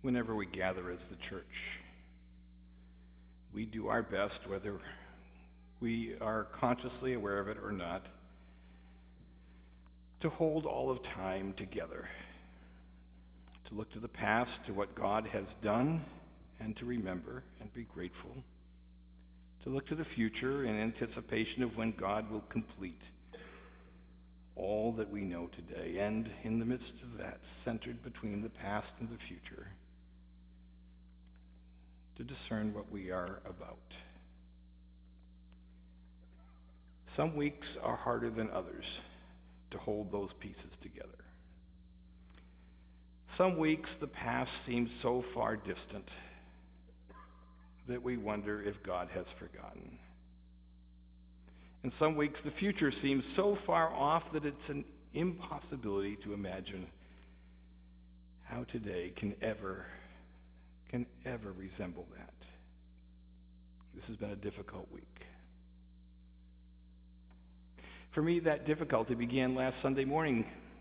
whenever we gather as the church. We do our best, whether we are consciously aware of it or not, to hold all of time together, to look to the past, to what God has done, and to remember and be grateful, to look to the future in anticipation of when God will complete all that we know today, and in the midst of that, centered between the past and the future, to discern what we are about. Some weeks are harder than others to hold those pieces together. Some weeks the past seems so far distant that we wonder if God has forgotten. And some weeks the future seems so far off that it's an impossibility to imagine how today can ever resemble that. This has been a difficult week. For me, that difficulty began last Sunday morning,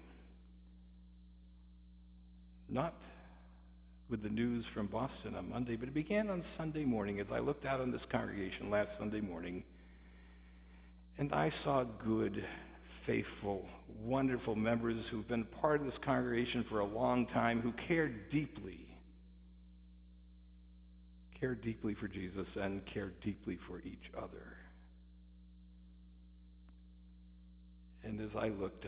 not with the news from Boston on Monday, but it began on Sunday morning as I looked out on this congregation last Sunday morning, and I saw good, faithful, wonderful members who've been part of this congregation for a long time, who care deeply for Jesus and care deeply for each other. And as I looked,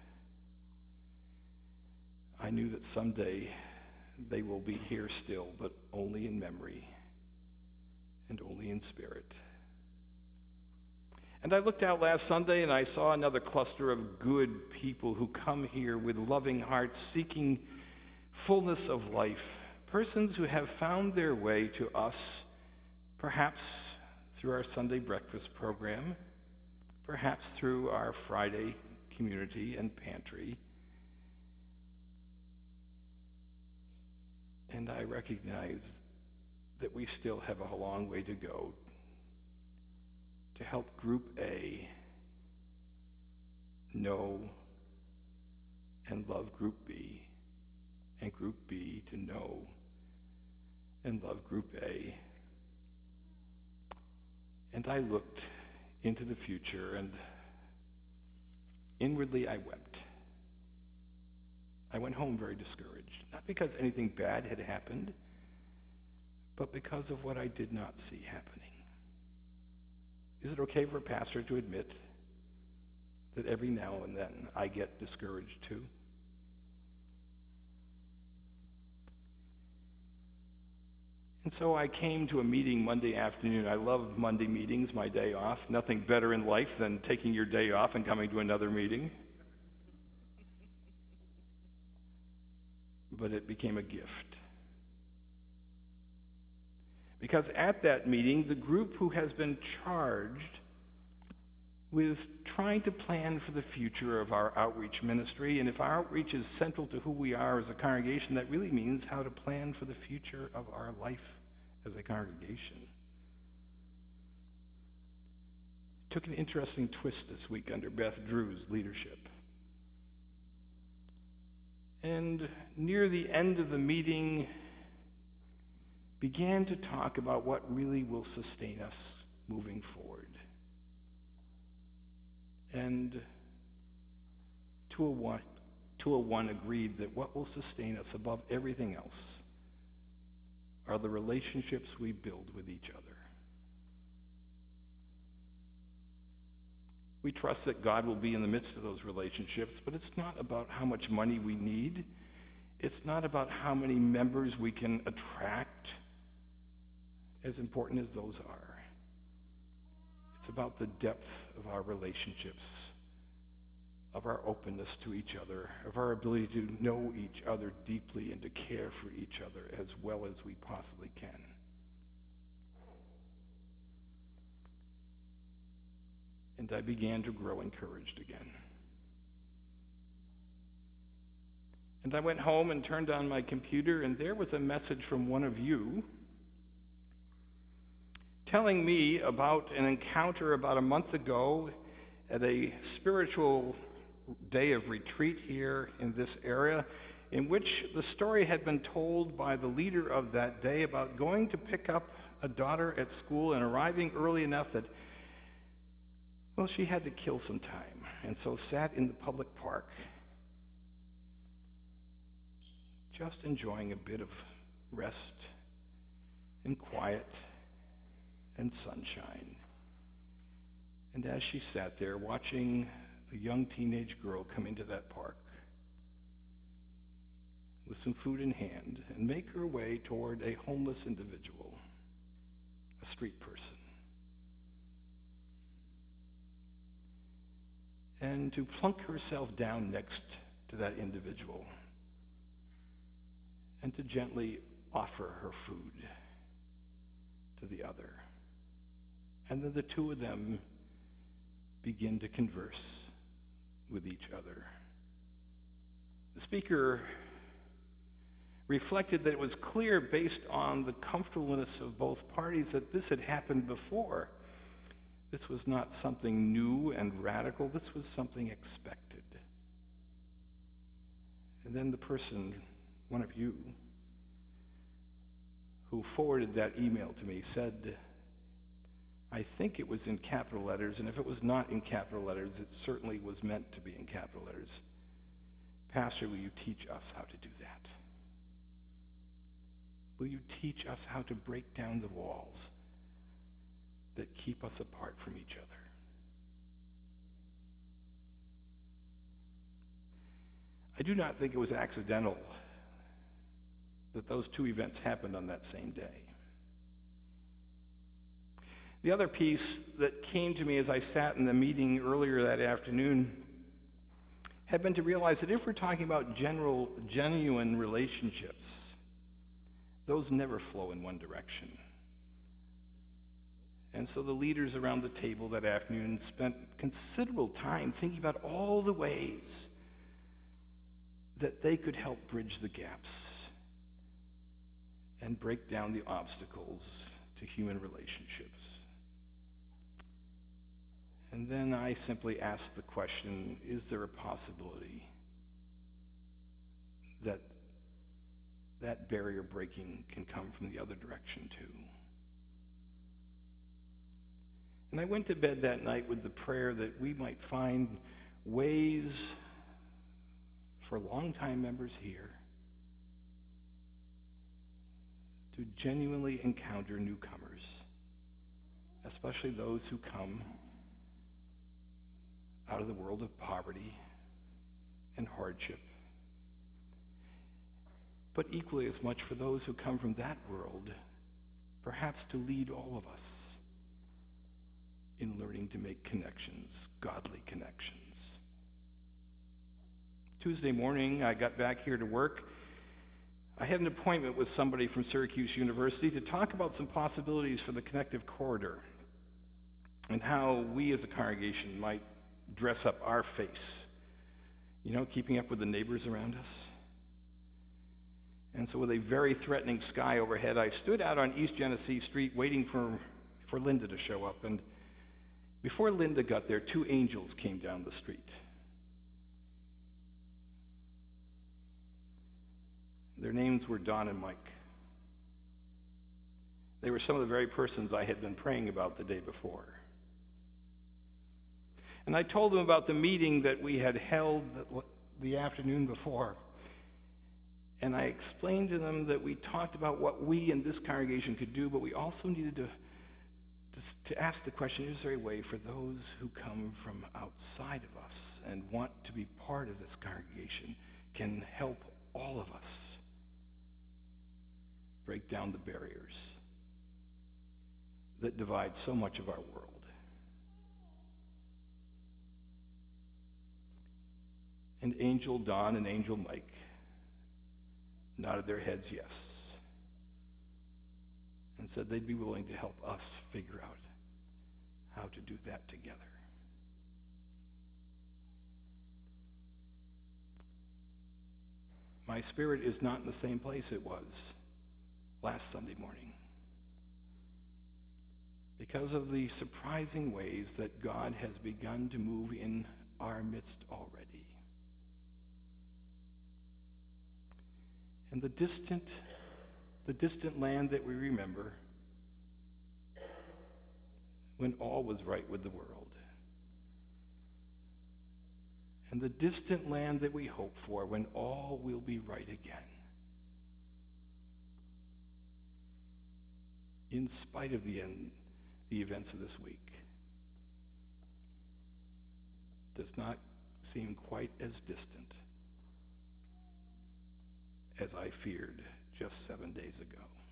I knew that someday they will be here still, but only in memory and only in spirit. And I looked out last Sunday and I saw another cluster of good people who come here with loving hearts, seeking fullness of life. Persons who have found their way to us, perhaps through our Sunday breakfast program, perhaps through our Friday community and pantry. And I recognize that we still have a long way to go to help Group A know and love Group B, and Group B to know and love Group A. And I looked into the future, and inwardly I wept. I went home very discouraged, not because anything bad had happened, but because of what I did not see happening. Is it okay for a pastor to admit that every now and then I get discouraged too? And so I came to a meeting Monday afternoon. I love Monday meetings, my day off. Nothing better in life than taking your day off and coming to another meeting. But it became a gift. Because at that meeting, the group who has been charged with trying to plan for the future of our outreach ministry, and if our outreach is central to who we are as a congregation, that really means how to plan for the future of our life as a congregation. Took an interesting twist this week under Beth Drew's leadership. And near the end of the meeting, began to talk about what really will sustain us moving forward. And 201 agreed that what will sustain us above everything else are the relationships we build with each other. We trust that God will be in the midst of those relationships, but it's not about how much money we need. It's not about how many members we can attract, as important as those are. It's about the depth of our relationships, of our openness to each other, of our ability to know each other deeply and to care for each other as well as we possibly can. And I began to grow encouraged again. And I went home and turned on my computer, and there was a message from one of you telling me about an encounter about a month ago at a spiritual day of retreat here in this area, in which the story had been told by the leader of that day about going to pick up a daughter at school and arriving early enough that, well, she had to kill some time, and so sat in the public park, just enjoying a bit of rest and quiet and sunshine. And as she sat there watching a young teenage girl come into that park with some food in hand and make her way toward a homeless individual, a street person, and to plunk herself down next to that individual and to gently offer her food to the other. And then the two of them begin to converse with each other. The speaker reflected that it was clear, based on the comfortableness of both parties, that this had happened before. This was not something new and radical. This was something expected. And then the person, one of you, who forwarded that email to me said, I think it was in capital letters, and if it was not in capital letters, it certainly was meant to be in capital letters. Pastor, will you teach us how to do that? Will you teach us how to break down the walls that keep us apart from each other? I do not think it was accidental that those two events happened on that same day. The other piece that came to me as I sat in the meeting earlier that afternoon had been to realize that if we're talking about genuine relationships, those never flow in one direction. And so the leaders around the table that afternoon spent considerable time thinking about all the ways that they could help bridge the gaps and break down the obstacles to human relationships. And then I simply asked the question, is there a possibility that that barrier breaking can come from the other direction too? And I went to bed that night with the prayer that we might find ways for longtime members here to genuinely encounter newcomers, especially those who come out of the world of poverty and hardship, but equally as much for those who come from that world, perhaps to lead all of us in learning to make connections, godly connections. Tuesday morning, I got back here to work. I had an appointment with somebody from Syracuse University to talk about some possibilities for the connective corridor and how we as a congregation might dress up our face, keeping up with the neighbors around us. And so with a very threatening sky overhead, I stood out on East Genesee Street waiting for Linda to show up. And before Linda got there, two angels came down the street. Their names were Don and Mike. They were some of the very persons I had been praying about the day before. And I told them about the meeting that we had held the afternoon before. And I explained to them that we talked about what we in this congregation could do, but we also needed to ask the question, is there a way for those who come from outside of us and want to be part of this congregation can help all of us break down the barriers that divide so much of our world? And Angel Don and Angel Mike nodded their heads yes, and said they'd be willing to help us figure out how to do that together. My spirit is not in the same place it was last Sunday morning because of the surprising ways that God has begun to move in our midst already. And the distant land that we remember when all was right with the world. And the distant land that we hope for when all will be right again. In spite of the events of this week, does not seem quite as distant as I feared just 7 days ago.